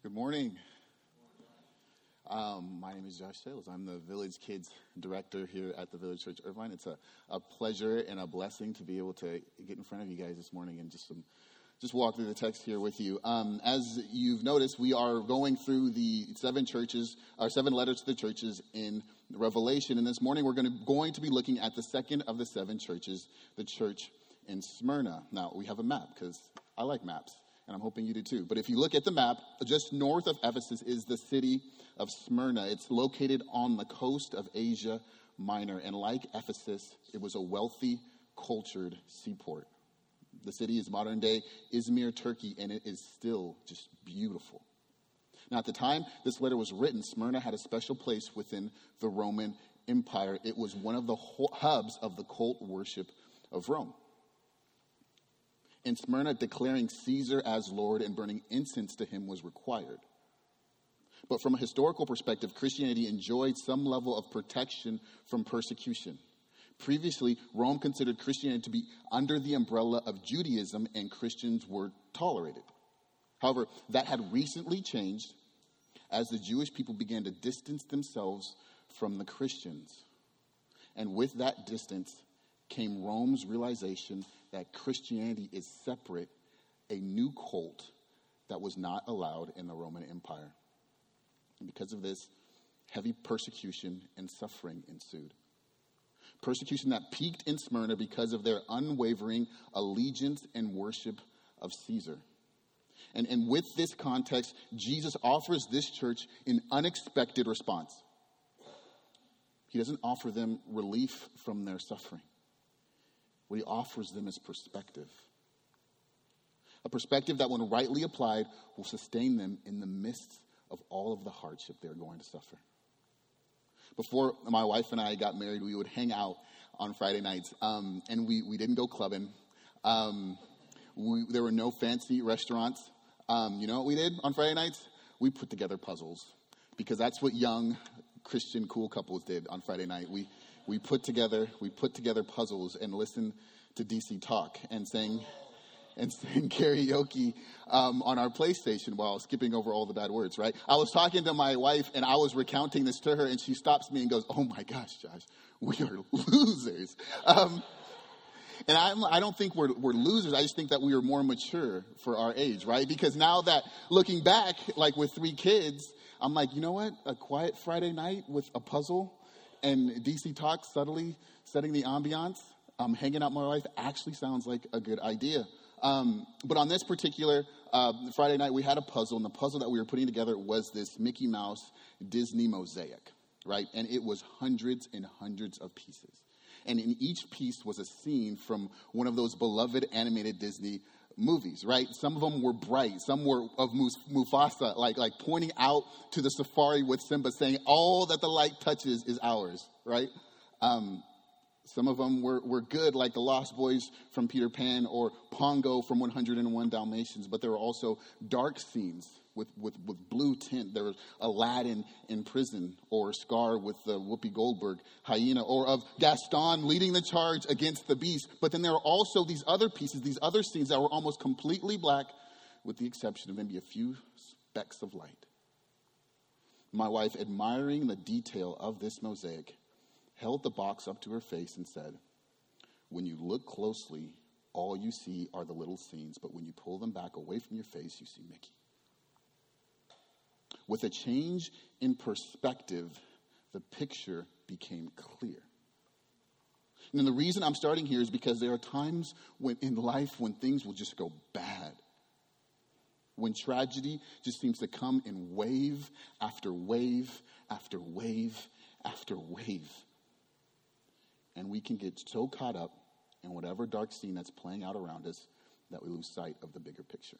Good morning. My name is Josh Sales. I'm the Village Kids Director here at the Village Church Irvine. It's a pleasure and a blessing to be able to get in front of you guys this morning and just walk through the text here with you. As you've noticed, we are going through the seven letters to the churches in Revelation. And this morning we're going to be looking at the second of the seven churches, the church in Smyrna. Now, we have a map because I like maps, and I'm hoping you do too. But if you look at the map, just north of Ephesus is the city of Smyrna. It's located on the coast of Asia Minor. And like Ephesus, it was a wealthy, cultured seaport. The city is modern-day Izmir, Turkey, and it is still just beautiful. Now, at the time this letter was written, Smyrna had a special place within the Roman Empire. It was one of the hubs of the cult worship of Rome. In Smyrna, declaring Caesar as Lord and burning incense to him was required. But from a historical perspective, Christianity enjoyed some level of protection from persecution. Previously, Rome considered Christianity to be under the umbrella of Judaism, and Christians were tolerated. However, that had recently changed as the Jewish people began to distance themselves from the Christians. And with that distance came Rome's realization that Christianity is separate, a new cult that was not allowed in the Roman Empire. And because of this, heavy persecution and suffering ensued. Persecution that peaked in Smyrna because of their unwavering allegiance and worship of Caesar. And with this context, Jesus offers this church an unexpected response. He doesn't offer them relief from their suffering. What he offers them is perspective. A perspective that, when rightly applied, will sustain them in the midst of all of the hardship they're going to suffer. Before my wife and I got married, we would hang out on Friday nights, and we didn't go clubbing. There were no fancy restaurants. You know what we did on Friday nights? We put together puzzles, because that's what young Christian cool couples did on Friday night. We put together puzzles and listened to DC Talk and sang karaoke on our PlayStation while skipping over all the bad words, right? I was talking to my wife, and I was recounting this to her, and she stops me and goes, "Oh my gosh, Josh, we are losers." And I don't think we're losers. I just think that we are more mature for our age, right? Because now that, looking back, like with 3 kids, I'm like, you know what? A quiet Friday night with a puzzle and DC Talk subtly setting the ambiance, hanging out with my wife, actually sounds like a good idea. But on this particular Friday night, we had a puzzle, and the puzzle that we were putting together was this Mickey Mouse Disney mosaic, right? And it was hundreds and hundreds of pieces. And in each piece was a scene from one of those beloved animated Disney movies, right? Some of them were bright. Some were of Mufasa, like pointing out to the safari with Simba, saying, "All that the light touches is ours," right? Some of them were good, like the Lost Boys from Peter Pan or Pongo from 101 Dalmatians. But there were also dark scenes with blue tint. There was Aladdin in prison, or Scar with the Whoopi Goldberg hyena, or of Gaston leading the charge against the beast. But then there are also these other pieces, these other scenes that were almost completely black, with the exception of maybe a few specks of light. My wife, admiring the detail of this mosaic, held the box up to her face and said, "When you look closely, all you see are the little scenes, but when you pull them back away from your face, you see Mickey." With a change in perspective, the picture became clear. And the reason I'm starting here is because there are times in life when things will just go bad. When tragedy just seems to come in wave after wave after wave after wave. And we can get so caught up in whatever dark scene that's playing out around us that we lose sight of the bigger picture.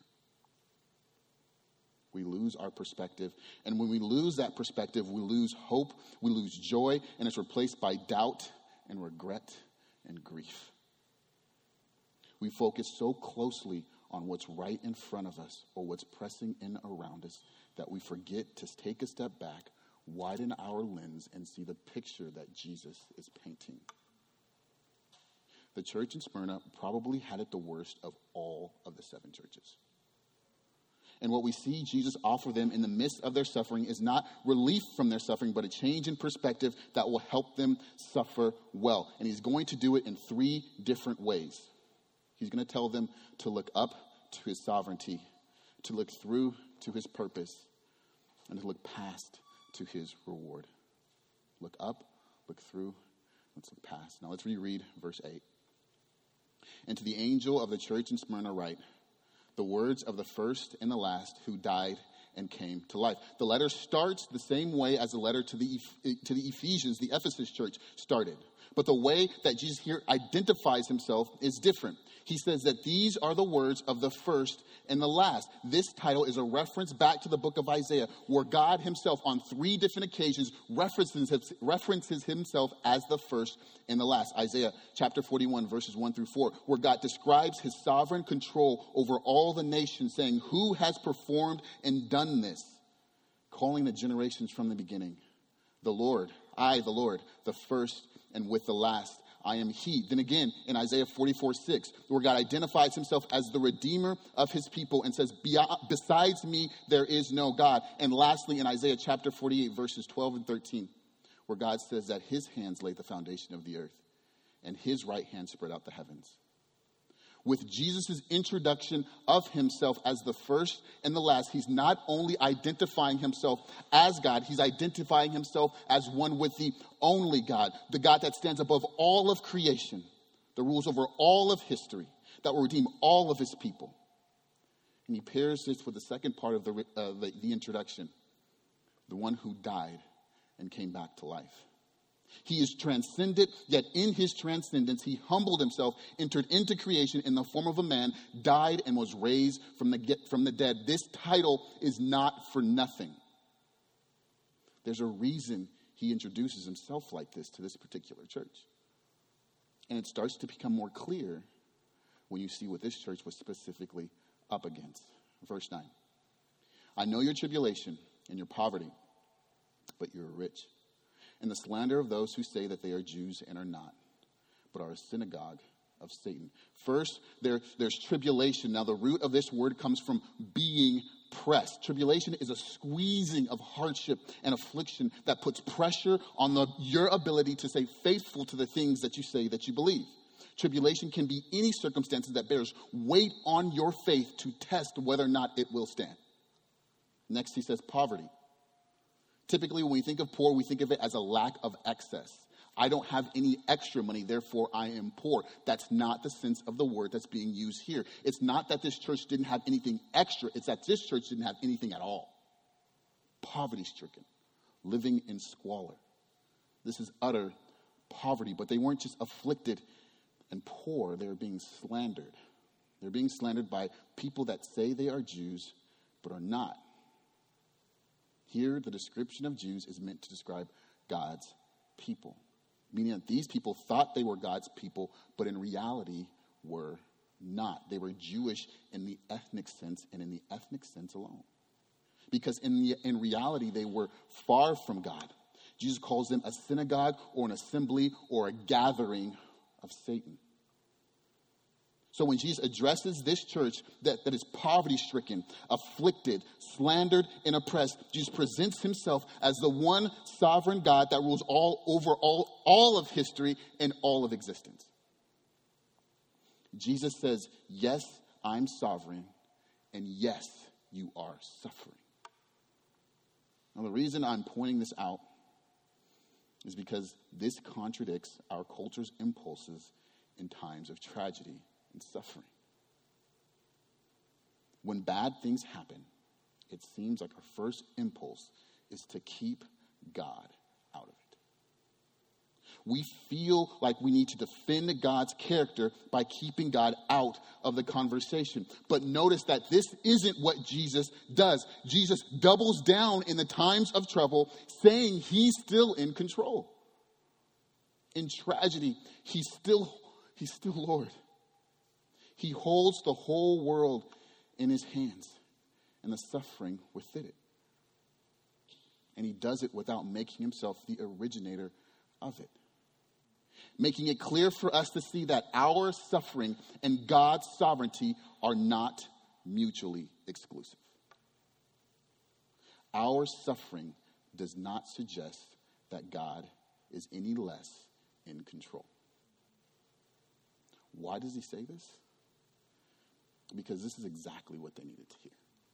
We lose our perspective. And when we lose that perspective, we lose hope, we lose joy, and it's replaced by doubt and regret and grief. We focus so closely on what's right in front of us or what's pressing in around us that we forget to take a step back, widen our lens, and see the picture that Jesus is painting. The church in Smyrna probably had it the worst of all of the 7 churches. And what we see Jesus offer them in the midst of their suffering is not relief from their suffering, but a change in perspective that will help them suffer well. And he's going to do it in 3 different ways. He's going to tell them to look up to his sovereignty, to look through to his purpose, and to look past to his reward. Look up, look through, let's look past. Now let's reread verse 8. And to the angel of the church in Smyrna write, the words of the first and the last who died and came to life. The letter starts the same way as the letter to the Ephesians, the Ephesus church, started. But the way that Jesus here identifies himself is different. He says that these are the words of the first and the last. This title is a reference back to the book of Isaiah, where God himself on 3 different occasions references himself as the first and the last. Isaiah chapter 41, verses 1 through 4, where God describes his sovereign control over all the nations, saying, who has performed and done this? Calling the generations from the beginning. The Lord, I, the Lord, the first and with the last. I am he. Then again, in Isaiah 44:6, where God identifies himself as the redeemer of his people and says, besides me, there is no God. And lastly, in Isaiah chapter 48, verses 12 and 13, where God says that his hands laid the foundation of the earth and his right hand spread out the heavens. With Jesus' introduction of himself as the first and the last, he's not only identifying himself as God, he's identifying himself as one with the only God, the God that stands above all of creation, that rules over all of history, that will redeem all of his people. And he pairs this with the second part of the introduction, the one who died and came back to life. He is transcendent, yet in his transcendence, he humbled himself, entered into creation in the form of a man, died, and was raised from the dead. This title is not for nothing. There's a reason he introduces himself like this to this particular church. And it starts to become more clear when you see what this church was specifically up against. Verse 9. I know your tribulation and your poverty, but you are rich. And the slander of those who say that they are Jews and are not, but are a synagogue of Satan. First, there's tribulation. Now, the root of this word comes from being pressed. Tribulation is a squeezing of hardship and affliction that puts pressure on your ability to stay faithful to the things that you say that you believe. Tribulation can be any circumstances that bears weight on your faith to test whether or not it will stand. Next, he says poverty. Typically, when we think of poor, we think of it as a lack of excess. I don't have any extra money, therefore I am poor. That's not the sense of the word that's being used here. It's not that this church didn't have anything extra. It's that this church didn't have anything at all. Poverty-stricken, living in squalor. This is utter poverty, but they weren't just afflicted and poor. They were being slandered. They're being slandered by people that say they are Jews, but are not. Here, the description of Jews is meant to describe God's people, meaning that these people thought they were God's people, but in reality were not. They were Jewish in the ethnic sense and in the ethnic sense alone. Because in reality, they were far from God. Jesus calls them a synagogue or an assembly or a gathering of Satan. So when Jesus addresses this church that is poverty-stricken, afflicted, slandered, and oppressed, Jesus presents himself as the one sovereign God that rules over all of history and all of existence. Jesus says, yes, I'm sovereign, and yes, you are suffering. Now, the reason I'm pointing this out is because this contradicts our culture's impulses in times of tragedy and suffering. When bad things happen, it seems like our first impulse is to keep God out of it. We feel like we need to defend God's character by keeping God out of the conversation. But notice that this isn't what Jesus does. Jesus doubles down in the times of trouble, saying he's still in control. In tragedy, he's still Lord. He holds the whole world in his hands and the suffering within it. And he does it without making himself the originator of it. Making it clear for us to see that our suffering and God's sovereignty are not mutually exclusive. our suffering does not suggest that God is any less in control. Why does he say this? Because this is exactly what they needed to hear.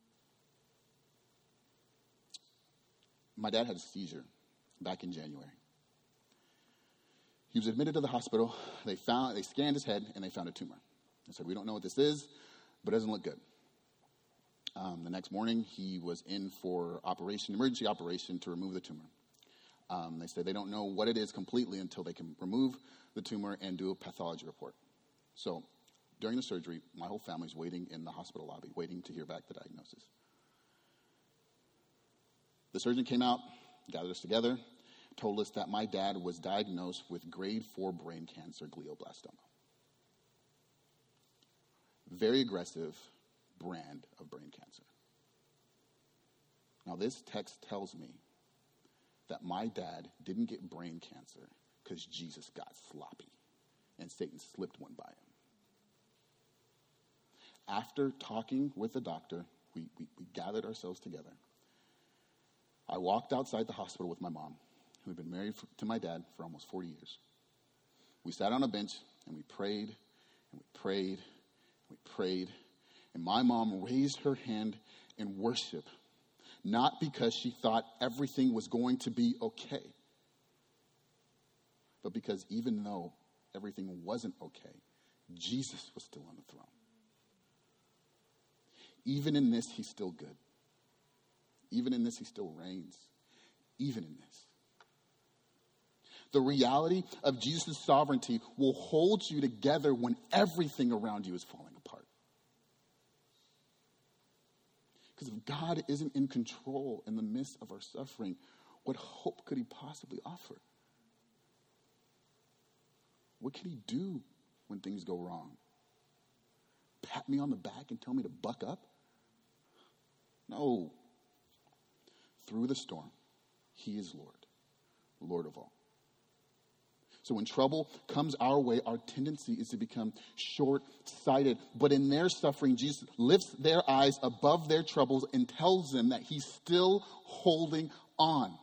My dad had a seizure back in January. He was admitted to the hospital. They scanned his head, and they found a tumor. They said, we don't know what this is, but it doesn't look good. The next morning, he was in for emergency operation to remove the tumor. They said they don't know what it is completely until they can remove the tumor and do a pathology report. So during the surgery, my whole family's waiting in the hospital lobby, waiting to hear back the diagnosis. The surgeon came out, gathered us together, told us that my dad was diagnosed with grade 4 brain cancer, glioblastoma. Very aggressive brand of brain cancer. Now, this text tells me that my dad didn't get brain cancer because Jesus got sloppy and Satan slipped one by him. After talking with the doctor, we gathered ourselves together. I walked outside the hospital with my mom, who had been married to my dad for almost 40 years. We sat on a bench and we prayed and we prayed and we prayed. And my mom raised her hand in worship, not because she thought everything was going to be okay, but because even though everything wasn't okay, Jesus was still on the throne. Even in this, he's still good. Even in this, he still reigns. Even in this. The reality of Jesus' sovereignty will hold you together when everything around you is falling apart. Because if God isn't in control in the midst of our suffering, what hope could he possibly offer? What can he do when things go wrong? Pat me on the back and tell me to buck up? No. Through the storm, he is Lord, Lord of all. So when trouble comes our way, our tendency is to become short-sighted. But in their suffering, Jesus lifts their eyes above their troubles and tells them that he's still holding on.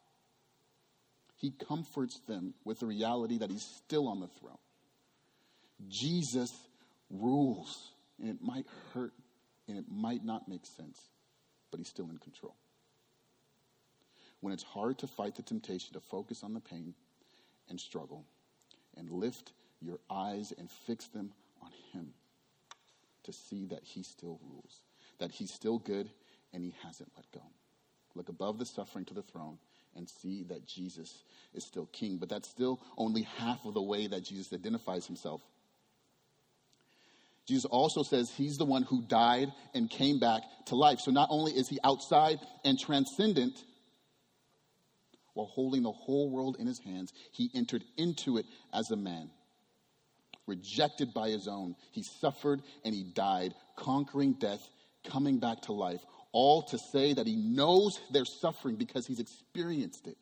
He comforts them with the reality that he's still on the throne. Jesus rules, and it might hurt, and it might not make sense, but he's still in control. When it's hard to fight the temptation to focus on the pain and struggle, and lift your eyes and fix them on him to see that he still rules, that he's still good and he hasn't let go. Look above the suffering to the throne and see that Jesus is still king. But that's still only half of the way that Jesus identifies himself. Jesus also says he's the one who died and came back to life. So not only is he outside and transcendent, while holding the whole world in his hands, he entered into it as a man. Rejected by his own, he suffered and he died, conquering death, coming back to life. All to say that he knows their suffering because he's experienced it.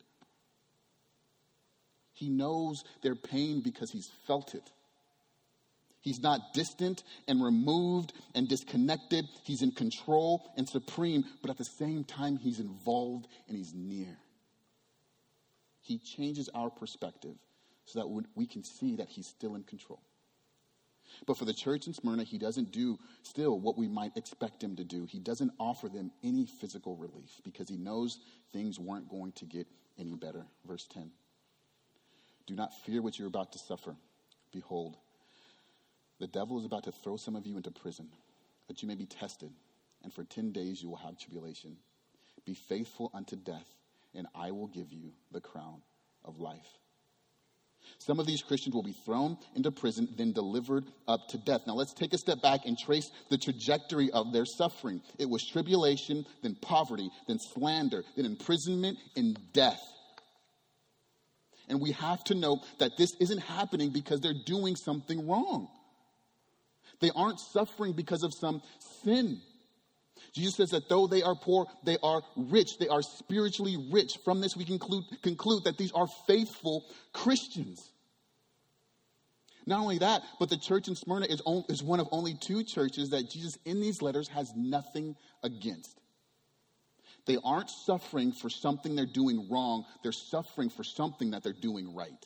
He knows their pain because he's felt it. He's not distant and removed and disconnected. He's in control and supreme, but at the same time, he's involved and he's near. He changes our perspective so that we can see that he's still in control. But for the church in Smyrna, he doesn't do still what we might expect him to do. He doesn't offer them any physical relief because he knows things weren't going to get any better. Verse 10. Do not fear what you're about to suffer. Behold, the devil is about to throw some of you into prison, that you may be tested, and for 10 days you will have tribulation. Be faithful unto death, and I will give you the crown of life. Some of these Christians will be thrown into prison, then delivered up to death. Now let's take a step back and trace the trajectory of their suffering. It was tribulation, then poverty, then slander, then imprisonment, and death. And we have to know that this isn't happening because they're doing something wrong. They aren't suffering because of some sin. Jesus says that though they are poor, they are rich. They are spiritually rich. From this, we conclude that these are faithful Christians. Not only that, but the church in Smyrna is one of only two churches that Jesus in these letters has nothing against. They aren't suffering for something they're doing wrong. They're suffering for something that they're doing right.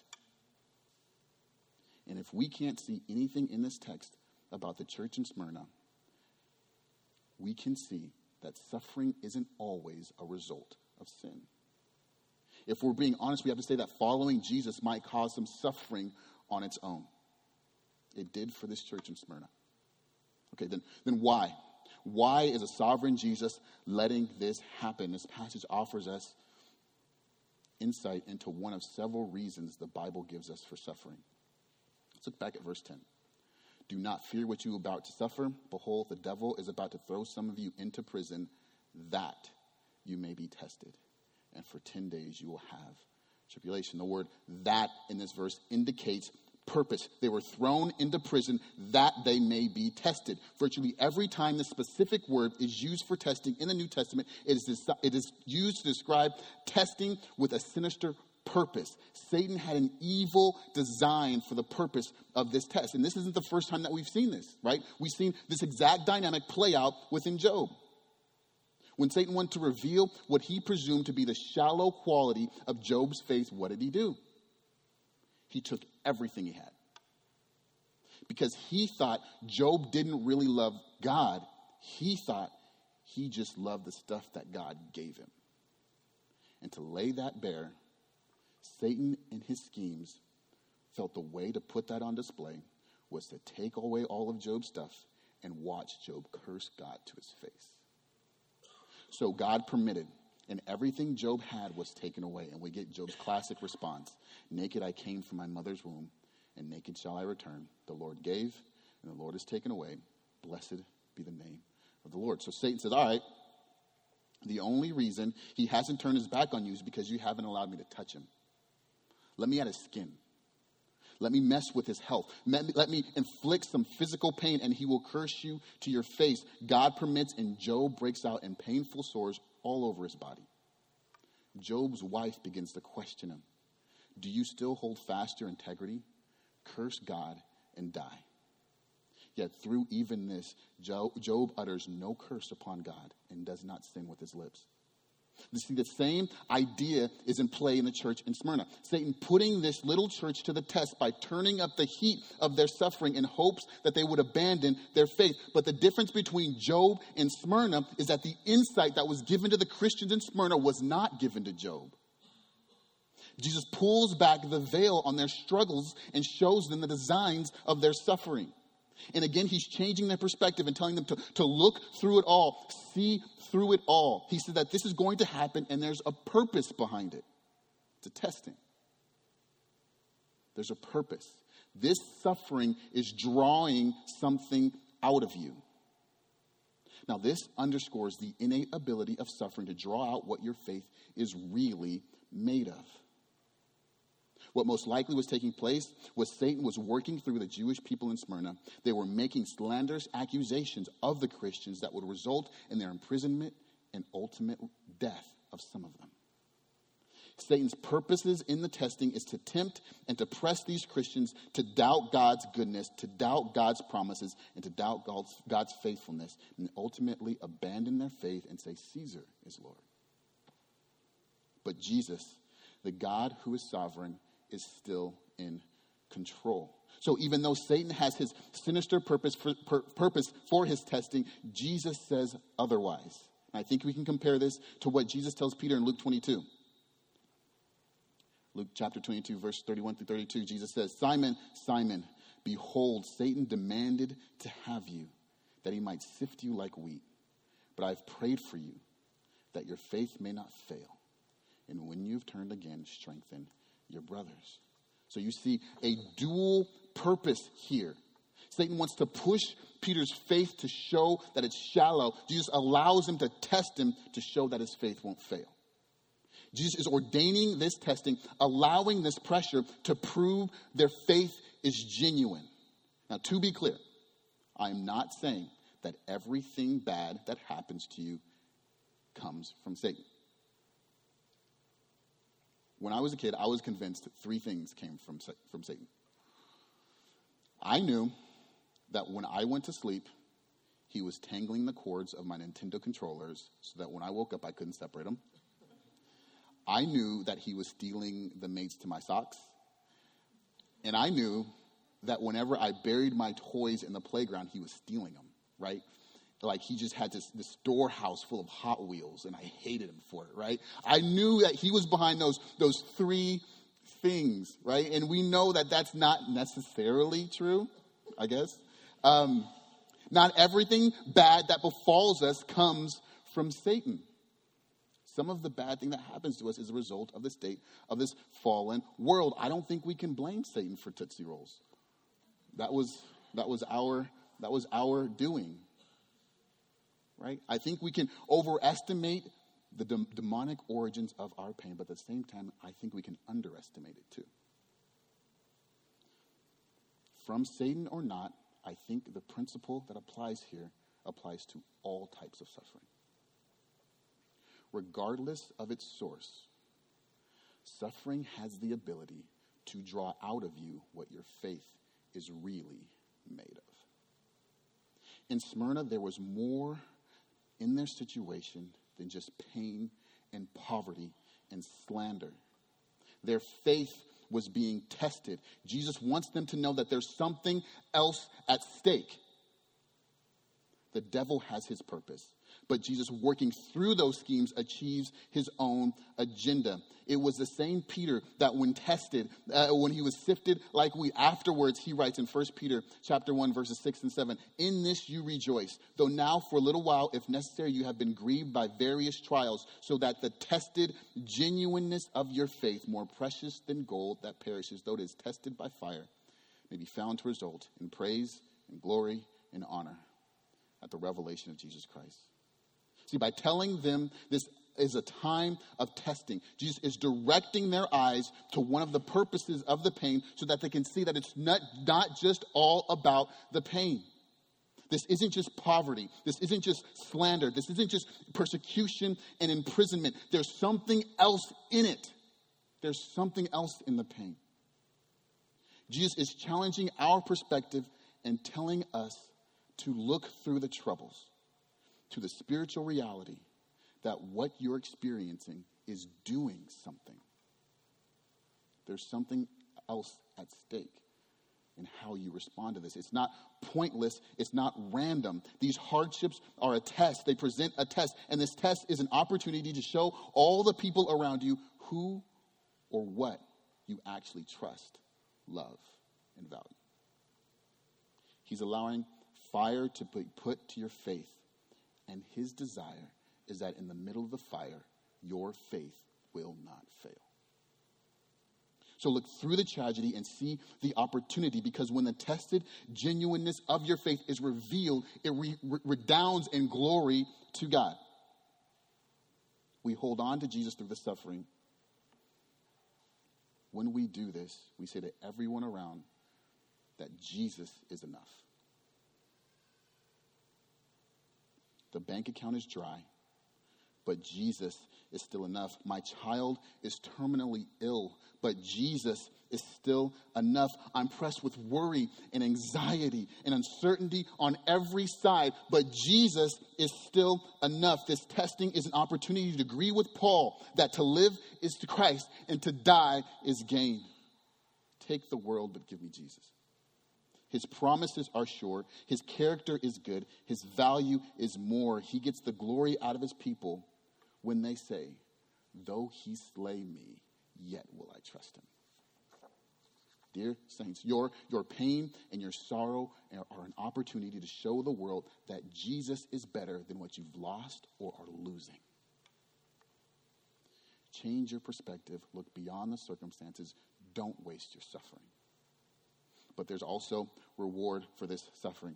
And if we can't see anything in this text about the church in Smyrna, we can see that suffering isn't always a result of sin. If we're being honest, we have to say that following Jesus might cause some suffering on its own. It did for this church in Smyrna. Okay, then why? Why is a sovereign Jesus letting this happen? This passage offers us insight into one of several reasons the Bible gives us for suffering. Let's look back at verse 10. Do not fear what you are about to suffer. Behold, the devil is about to throw some of you into prison, that you may be tested. And for 10 days you will have tribulation. The word that in this verse indicates purpose. They were thrown into prison that they may be tested. Virtually every time the specific word is used for testing in the New Testament, it is used to describe testing with a sinister purpose. Satan had an evil design for the purpose of this test. And this isn't the first time that we've seen this, right? We've seen this exact dynamic play out within Job. When Satan wanted to reveal what he presumed to be the shallow quality of Job's faith, what did he do? He took everything he had. Because he thought Job didn't really love God. He thought he just loved the stuff that God gave him. And to lay that bare, Satan and his schemes felt the way to put that on display was to take away all of Job's stuff and watch Job curse God to his face. So God permitted, and everything Job had was taken away. And we get Job's classic response. Naked I came from my mother's womb, and naked shall I return. The Lord gave, and the Lord has taken away. Blessed be the name of the Lord. So Satan says, all right, the only reason he hasn't turned his back on you is because you haven't allowed me to touch him. Let me at his skin. Let me mess with his health. Let me inflict some physical pain, and he will curse you to your face. God permits, and Job breaks out in painful sores all over his body. Job's wife begins to question him. Do you still hold fast your integrity? Curse God and die. Yet through even this, Job utters no curse upon God and does not sin with his lips. You see, the same idea is in play in the church in Smyrna. Satan putting this little church to the test by turning up the heat of their suffering in hopes that they would abandon their faith. But the difference between Job and Smyrna is that the insight that was given to the Christians in Smyrna was not given to Job. Jesus pulls back the veil on their struggles and shows them the designs of their suffering. And again, he's changing their perspective and telling them to look through it all, see through it all. He said that this is going to happen and there's a purpose behind it. It's a testing. There's a purpose. This suffering is drawing something out of you. Now, this underscores the innate ability of suffering to draw out what your faith is really made of. What most likely was taking place was Satan was working through the Jewish people in Smyrna. They were making slanderous accusations of the Christians that would result in their imprisonment and ultimate death of some of them. Satan's purposes in the testing is to tempt and to press these Christians to doubt God's goodness, to doubt God's promises, and to doubt God's faithfulness, and ultimately abandon their faith and say, Caesar is Lord. But Jesus, the God who is sovereign, is still in control. So even though Satan has his sinister purpose for his testing, Jesus says otherwise. And I think we can compare this to what Jesus tells Peter in Luke 22. Luke chapter 22, verse 31 through 32, Jesus says, Simon, Simon, behold, Satan demanded to have you, that he might sift you like wheat. But I've prayed for you, that your faith may not fail. And when you've turned again, strengthen your brothers. So you see a dual purpose here. Satan wants to push Peter's faith to show that it's shallow. Jesus allows him to test him to show that his faith won't fail. Jesus is ordaining this testing, allowing this pressure to prove their faith is genuine. Now, to be clear, I'm not saying that everything bad that happens to you comes from Satan. When I was a kid, I was convinced that three things came from Satan. I knew that when I went to sleep, he was tangling the cords of my Nintendo controllers so that when I woke up, I couldn't separate them. I knew that he was stealing the mates to my socks. And I knew that whenever I buried my toys in the playground, he was stealing them, right? Like he just had this storehouse full of Hot Wheels, and I hated him for it, right? I knew that he was behind those three things, right? And we know that that's not necessarily true, I guess. Not everything bad that befalls us comes from Satan. Some of the bad thing that happens to us is a result of the state of this fallen world. I don't think we can blame Satan for Tootsie Rolls. That was our doing. Right? I think we can overestimate the demonic origins of our pain, but at the same time, I think we can underestimate it too. From Satan or not, I think the principle that applies here applies to all types of suffering. Regardless of its source, suffering has the ability to draw out of you what your faith is really made of. In Smyrna, there was more in their situation than just pain and poverty and slander. Their faith was being tested. Jesus wants them to know that there's something else at stake. The devil has his purpose, but Jesus, working through those schemes, achieves his own agenda. It was the same Peter that when tested, when he was sifted like wheat, afterwards he writes in 1 Peter chapter 1, verses 6 and 7, "In this you rejoice, though now for a little while, if necessary, you have been grieved by various trials, so that the tested genuineness of your faith, more precious than gold that perishes, though it is tested by fire, may be found to result in praise and glory and honor at the revelation of Jesus Christ." See, by telling them this is a time of testing, Jesus is directing their eyes to one of the purposes of the pain so that they can see that it's not just all about the pain. This isn't just poverty. This isn't just slander. This isn't just persecution and imprisonment. There's something else in it. There's something else in the pain. Jesus is challenging our perspective and telling us to look through the troubles to the spiritual reality that what you're experiencing is doing something. There's something else at stake in how you respond to this. It's not pointless. It's not random. These hardships are a test. They present a test. And this test is an opportunity to show all the people around you who or what you actually trust, love, and value. He's allowing fire to be put to your faith. And his desire is that in the middle of the fire, your faith will not fail. So look through the tragedy and see the opportunity, because when the tested genuineness of your faith is revealed, it redounds in glory to God. We hold on to Jesus through the suffering. When we do this, we say to everyone around that Jesus is enough. The bank account is dry, but Jesus is still enough. My child is terminally ill, but Jesus is still enough. I'm pressed with worry and anxiety and uncertainty on every side, but Jesus is still enough. This testing is an opportunity to agree with Paul that to live is to Christ and to die is gain. Take the world, but give me Jesus. His promises are sure. His character is good. His value is more. He gets the glory out of his people when they say, "Though he slay me, yet will I trust him." Dear saints, your pain and your sorrow are an opportunity to show the world that Jesus is better than what you've lost or are losing. Change your perspective. Look beyond the circumstances. Don't waste your suffering. But there's also reward for this suffering.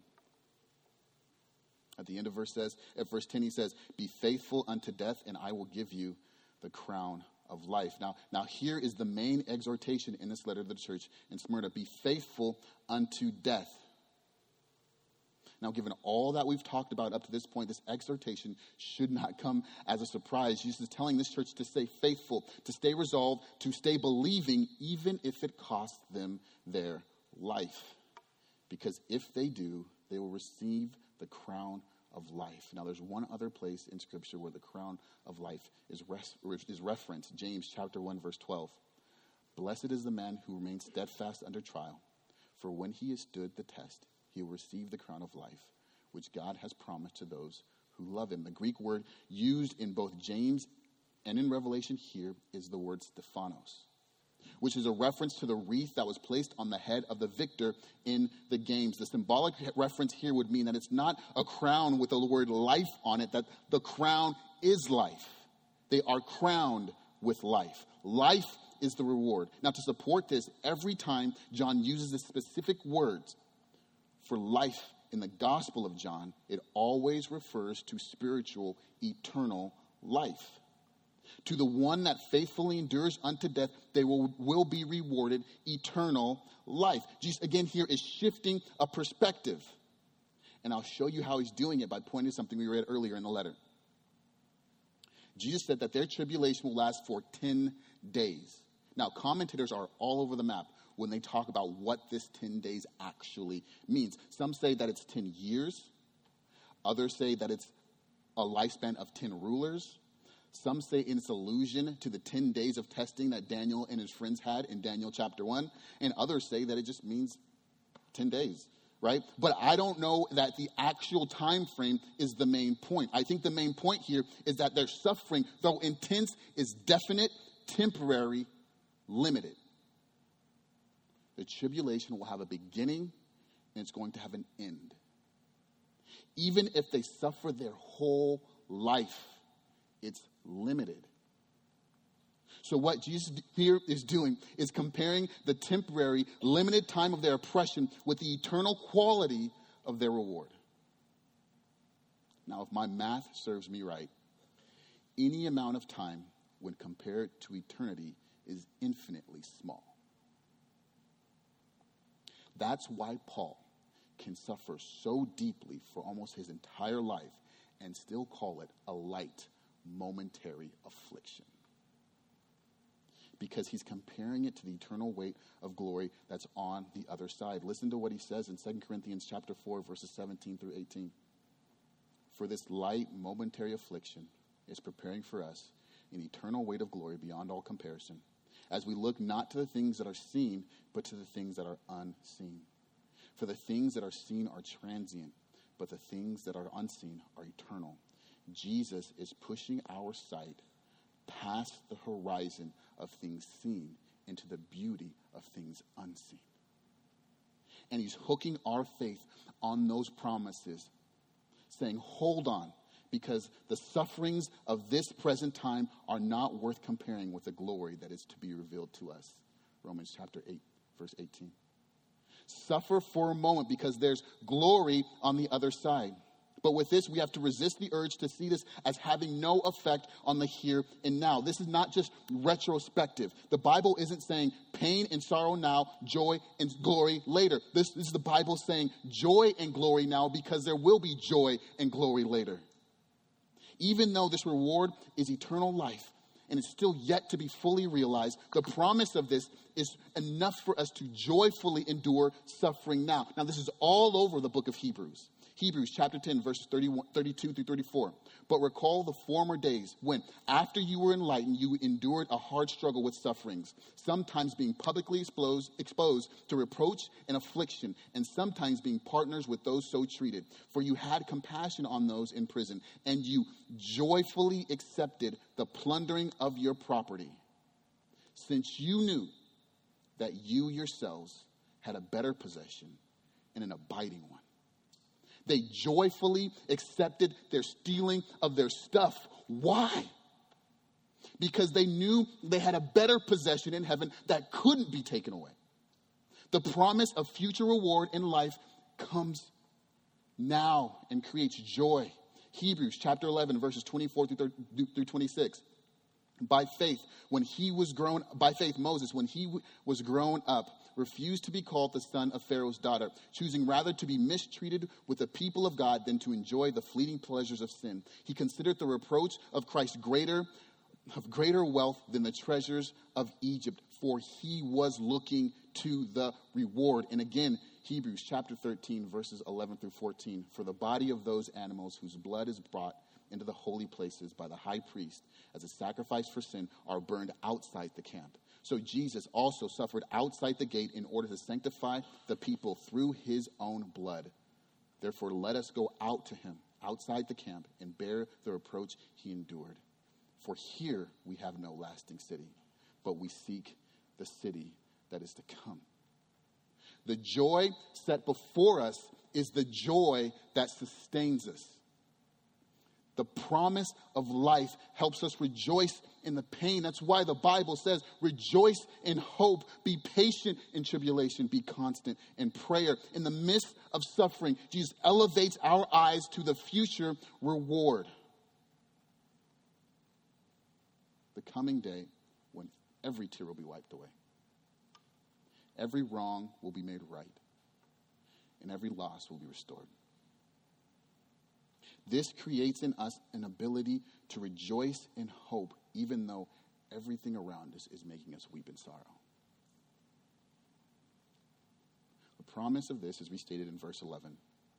At the end of verse 10, he says, "Be faithful unto death, and I will give you the crown of life." Now here is the main exhortation in this letter to the church in Smyrna. Be faithful unto death. Now, given all that we've talked about up to this point, this exhortation should not come as a surprise. Jesus is telling this church to stay faithful, to stay resolved, to stay believing, even if it costs them their life. Because if they do, they will receive the crown of life. Now, there's one other place in Scripture where the crown of life is referenced. James chapter 1, verse 12. Blessed is the man who remains steadfast under trial, for when he has stood the test, he will receive the crown of life, which God has promised to those who love him. The Greek word used in both James and in Revelation here is the word Stephanos, which is a reference to the wreath that was placed on the head of the victor in the games. The symbolic reference here would mean that it's not a crown with the word life on it, that the crown is life. They are crowned with life. Life is the reward. Now, to support this, every time John uses the specific words for life in the Gospel of John, it always refers to spiritual, eternal life. To the one that faithfully endures unto death, they will be rewarded eternal life. Jesus, again, here is shifting a perspective. And I'll show you how he's doing it by pointing to something we read earlier in the letter. Jesus said that their tribulation will last for 10 days. Now, commentators are all over the map when they talk about what this 10 days actually means. Some say that it's 10 years. Others say that it's a lifespan of 10 rulers. Some say it's allusion to the 10 days of testing that Daniel and his friends had in Daniel chapter 1. And others say that it just means 10 days, right? But I don't know that the actual time frame is the main point. I think the main point here is that their suffering, though intense, is definite, temporary, limited. The tribulation will have a beginning and it's going to have an end. Even if they suffer their whole life, it's limited. So what Jesus here is doing is comparing the temporary, limited time of their oppression with the eternal quality of their reward. Now, if my math serves me right, any amount of time when compared to eternity is infinitely small. That's why Paul can suffer so deeply for almost his entire life and still call it a light, momentary affliction. Because he's comparing it to the eternal weight of glory that's on the other side. Listen to what he says in 2 Corinthians chapter 4, verses 17 through 18. For this light, momentary affliction is preparing for us an eternal weight of glory beyond all comparison, as we look not to the things that are seen, but to the things that are unseen. For the things that are seen are transient, but the things that are unseen are eternal. Jesus is pushing our sight past the horizon of things seen into the beauty of things unseen. And he's hooking our faith on those promises, saying, hold on, because the sufferings of this present time are not worth comparing with the glory that is to be revealed to us. Romans chapter 8, verse 18. Suffer for a moment because there's glory on the other side. But with this, we have to resist the urge to see this as having no effect on the here and now. This is not just retrospective. The Bible isn't saying pain and sorrow now, joy and glory later. This is the Bible saying joy and glory now because there will be joy and glory later. Even though this reward is eternal life and it's still yet to be fully realized, the promise of this is enough for us to joyfully endure suffering now. Now, this is all over the book of Hebrews. Hebrews chapter 10, verses 32 through 34. But recall the former days when, after you were enlightened, you endured a hard struggle with sufferings, sometimes being publicly exposed to reproach and affliction, and sometimes being partners with those so treated. For you had compassion on those in prison, and you joyfully accepted the plundering of your property, since you knew that you yourselves had a better possession and an abiding one. They joyfully accepted their stealing of their stuff. Why? Because they knew they had a better possession in heaven that couldn't be taken away. The promise of future reward in life comes now and creates joy. Hebrews chapter 11, verses 24 through 26. By faith, Moses, when he was grown up, refused to be called the son of Pharaoh's daughter, choosing rather to be mistreated with the people of God than to enjoy the fleeting pleasures of sin. He considered the reproach of Christ of greater wealth than the treasures of Egypt, for he was looking to the reward. And again, Hebrews chapter 13, verses 11 through 14. For the body of those animals whose blood is brought into the holy places by the high priest as a sacrifice for sin are burned outside the camp. So Jesus also suffered outside the gate in order to sanctify the people through his own blood. Therefore, let us go out to him outside the camp and bear the reproach he endured. For here we have no lasting city, but we seek the city that is to come. The joy set before us is the joy that sustains us. The promise of life helps us rejoice in the pain. That's why the Bible says, rejoice in hope, be patient in tribulation, be constant in prayer. In the midst of suffering, Jesus elevates our eyes to the future reward. The coming day when every tear will be wiped away. Every wrong will be made right, and every loss will be restored. This creates in us an ability to rejoice in hope, even though everything around us is making us weep in sorrow. The promise of this is restated in verse 11.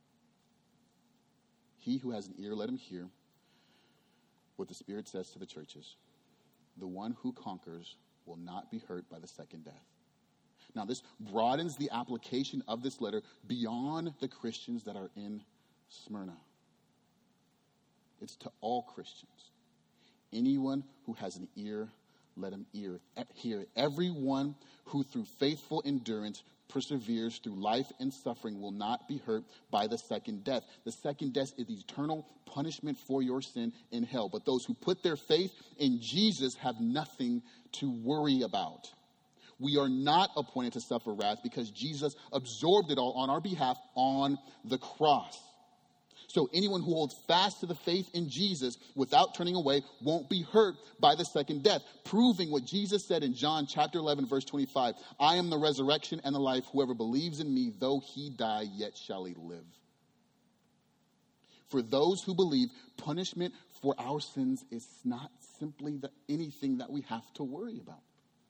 He who has an ear, let him hear what the Spirit says to the churches. The one who conquers will not be hurt by the second death. Now, this broadens the application of this letter beyond the Christians that are in Smyrna. It's to all Christians. Anyone who has an ear, let him hear. Everyone who through faithful endurance perseveres through life and suffering will not be hurt by the second death. The second death is eternal punishment for your sin in hell. But those who put their faith in Jesus have nothing to worry about. We are not appointed to suffer wrath because Jesus absorbed it all on our behalf on the cross. So anyone who holds fast to the faith in Jesus without turning away won't be hurt by the second death, proving what Jesus said in John chapter 11, verse 25. I am the resurrection and the life. Whoever believes in me, though he die, yet shall he live. For those who believe, punishment for our sins is not simply anything that we have to worry about.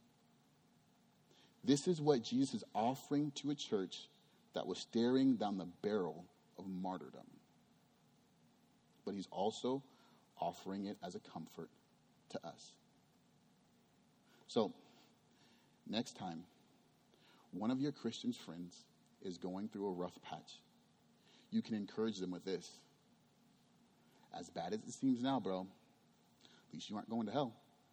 This is what Jesus is offering to a church that was staring down the barrel of martyrdom. But he's also offering it as a comfort to us. So, next time, one of your Christian friends is going through a rough patch, you can encourage them with this. As bad as it seems now, bro, at least you aren't going to hell.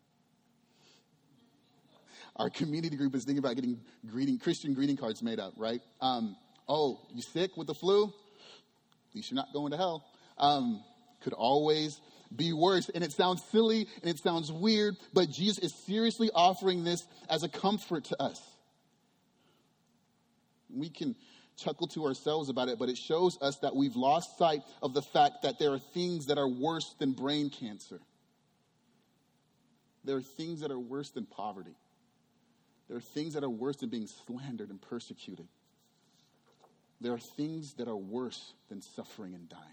Our community group is thinking about getting Christian greeting cards made up, right? Oh, you sick with the flu? At least you're not going to hell. Could always be worse. And it sounds silly and it sounds weird, but Jesus is seriously offering this as a comfort to us. We can chuckle to ourselves about it, but it shows us that we've lost sight of the fact that there are things that are worse than brain cancer. There are things that are worse than poverty. There are things that are worse than being slandered and persecuted. There are things that are worse than suffering and dying.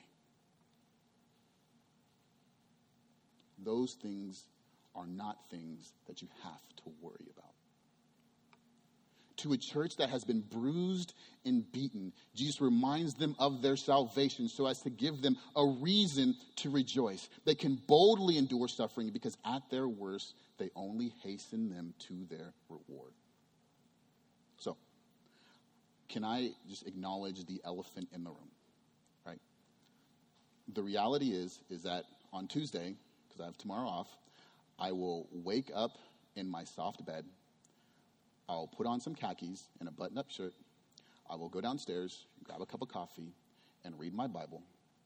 Those things are not things that you have to worry about. To a church that has been bruised and beaten, Jesus reminds them of their salvation so as to give them a reason to rejoice. They can boldly endure suffering because at their worst, they only hasten them to their reward. So, can I just acknowledge the elephant in the room, right? The reality is that on Tuesday, because I have tomorrow off, I will wake up in my soft bed. I'll put on some khakis and a button-up shirt. I will go downstairs, grab a cup of coffee, and read my Bible.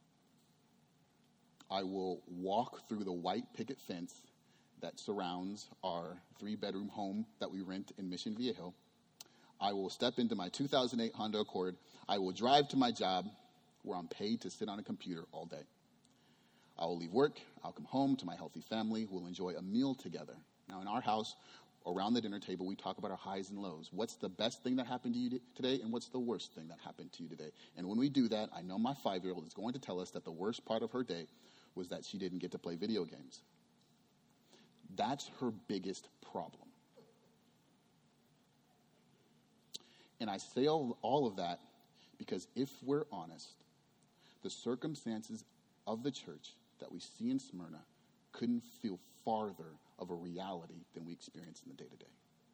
I will walk through the white picket fence that surrounds our 3-bedroom home that we rent in Mission Viejo. I will step into my 2008 Honda Accord. I will drive to my job where I'm paid to sit on a computer all day. I will leave work. I'll come home to my healthy family. We'll enjoy a meal together. Now, in our house, around the dinner table, we talk about our highs and lows. What's the best thing that happened to you today, and what's the worst thing that happened to you today? And when we do that, I know my 5-year-old is going to tell us that the worst part of her day was that she didn't get to play video games. That's her biggest problem. And I say all of that Because if we're honest, the circumstances of the church that we see in Smyrna couldn't feel farther of a reality than we experience in the day-to-day.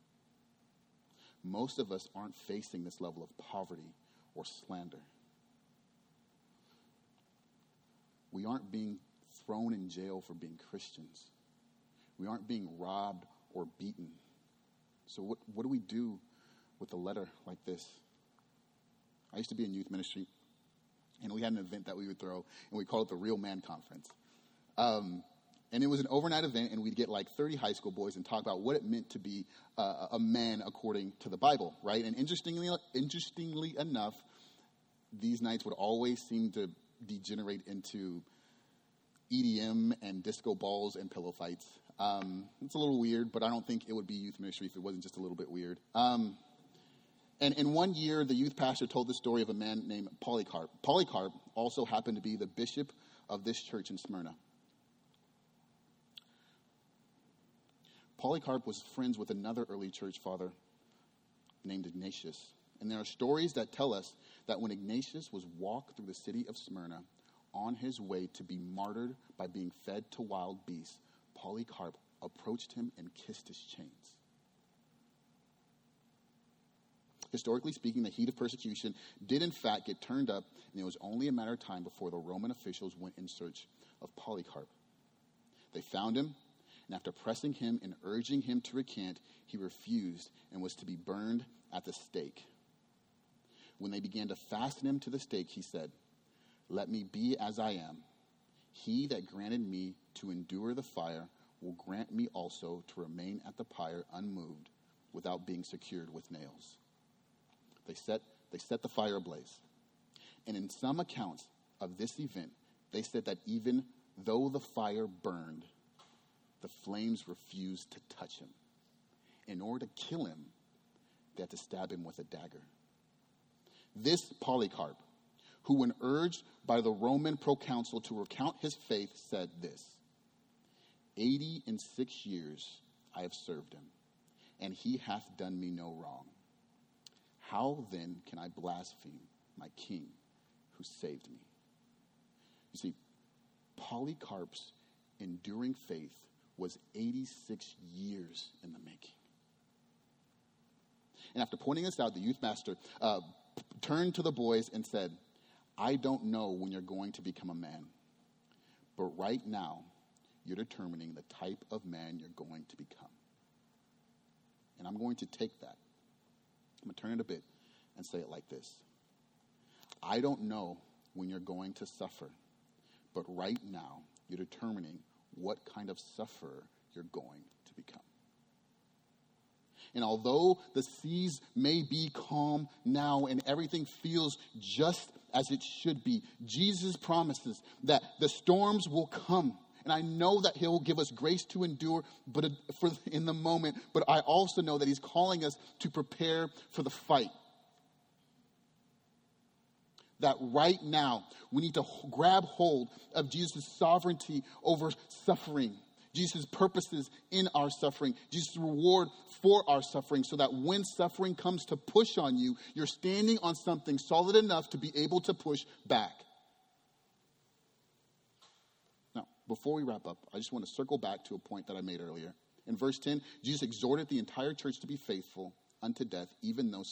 Most of us aren't facing this level of poverty or slander. We aren't being thrown in jail for being Christians. We aren't being robbed or beaten. So what do we do with a letter like this? I used to be in youth ministry, and we had an event that we would throw, and we called it the Real Man Conference. And it was an overnight event, and we'd get like 30 high school boys and talk about what it meant to be a man according to the Bible, right? And interestingly enough, these nights would always seem to degenerate into EDM and disco balls and pillow fights. It's a little weird, but I don't think it would be youth ministry if it wasn't just a little bit weird. And one year, the youth pastor told the story of a man named Polycarp. Polycarp also happened to be the bishop of this church in Smyrna. Polycarp was friends with another early church father named Ignatius. And there are stories that tell us that when Ignatius was walked through the city of Smyrna on his way to be martyred by being fed to wild beasts, Polycarp approached him and kissed his chains. Historically speaking, the heat of persecution did in fact get turned up, and it was only a matter of time before the Roman officials went in search of Polycarp. They found him, and after pressing him and urging him to recant, he refused and was to be burned at the stake. When they began to fasten him to the stake, he said, "Let me be as I am. He that granted me to endure the fire will grant me also to remain at the pyre unmoved without being secured with nails." They set the fire ablaze. And in some accounts of this event, they said that even though the fire burned, the flames refused to touch him. In order to kill him, they had to stab him with a dagger. This Polycarp, who when urged by the Roman proconsul to recount his faith, said this, 86 years I have served him, and he hath done me no wrong. How then can I blaspheme my king who saved me? You see, Polycarp's enduring faith was 86 years in the making. And after pointing this out, the youth pastor turned to the boys and said, "I don't know when you're going to become a man, but right now you're determining the type of man you're going to become." And I'm going to take that. I'm going to turn it a bit and say it like this. I don't know when you're going to suffer, but right now you're determining what kind of sufferer you're going to become. And although the seas may be calm now and everything feels just as it should be, Jesus promises that the storms will come. And I know that he'll give us grace to endure in the moment, but I also know that he's calling us to prepare for the fight. That right now, we need to grab hold of Jesus' sovereignty over suffering, Jesus' purposes in our suffering, Jesus' reward for our suffering, so that when suffering comes to push on you, you're standing on something solid enough to be able to push back. Now, before we wrap up, I just want to circle back to a point that I made earlier. In verse 10, Jesus exhorted the entire church to be faithful unto death, even though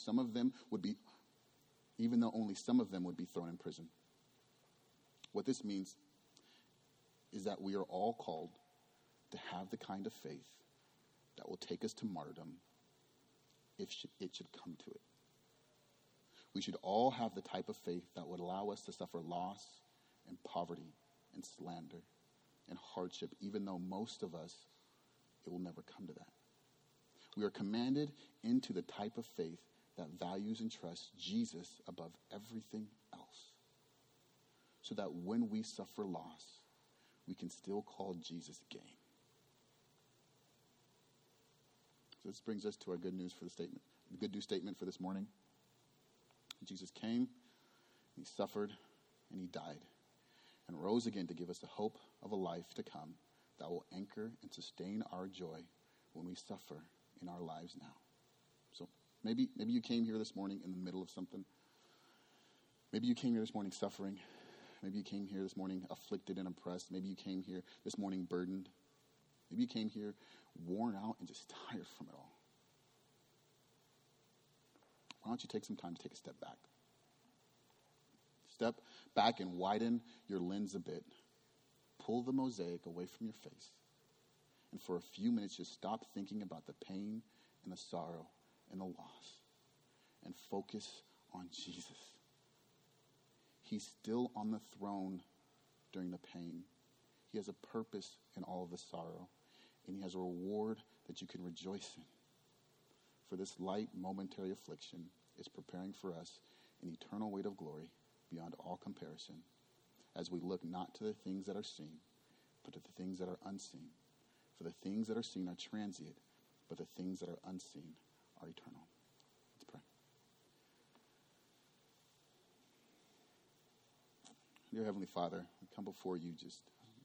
only some of them would be thrown in prison. What this means is that we are all called to have the kind of faith that will take us to martyrdom if it should come to it. We should all have the type of faith that would allow us to suffer loss and poverty and slander and hardship, even though most of us, it will never come to that. We are commanded into the type of faith that values and trusts Jesus above everything else, so that when we suffer loss, we can still call Jesus gain. So this brings us to our good news statement for this morning. Jesus came, he suffered, and he died, and rose again to give us the hope of a life to come that will anchor and sustain our joy when we suffer in our lives now. So maybe you came here this morning in the middle of something. Maybe you came here this morning suffering. Maybe you came here this morning afflicted and oppressed. Maybe you came here this morning burdened. Maybe you came here worn out and just tired from it all. Why don't you take some time to take a step back? Step back and widen your lens a bit. Pull the mosaic away from your face. And for a few minutes, just stop thinking about the pain and the sorrow and the loss. And focus on Jesus. He's still on the throne during the pain. He has a purpose in all of the sorrow. And he has a reward that you can rejoice in. For this light momentary affliction is preparing for us an eternal weight of glory beyond all comparison, as we look not to the things that are seen, but to the things that are unseen. For the things that are seen are transient, but the things that are unseen are eternal. Let's pray. Dear Heavenly Father, we come before you just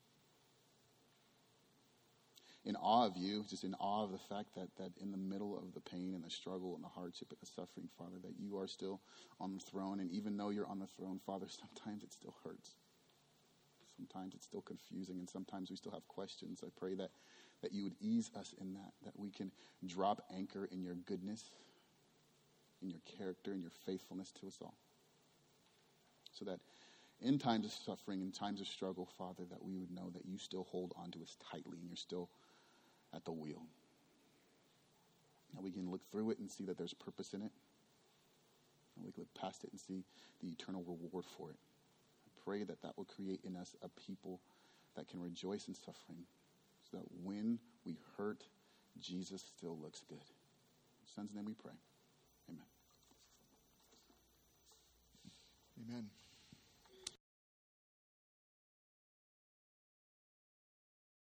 in awe of you, just in awe of the fact that in the middle of the pain and the struggle and the hardship and the suffering, Father, that you are still on the throne. And even though you're on the throne, Father, sometimes it still hurts. Sometimes it's still confusing, and sometimes we still have questions. I pray that you would ease us in that we can drop anchor in your goodness, in your character, in your faithfulness to us all. So that in times of suffering, in times of struggle, Father, that we would know that you still hold on to us tightly and you're still at the wheel. That we can look through it and see that there's purpose in it. And we can look past it and see the eternal reward for it. I pray that will create in us a people that can rejoice in suffering, so that when we hurt, Jesus still looks good. In His Son's name we pray. Amen. Amen.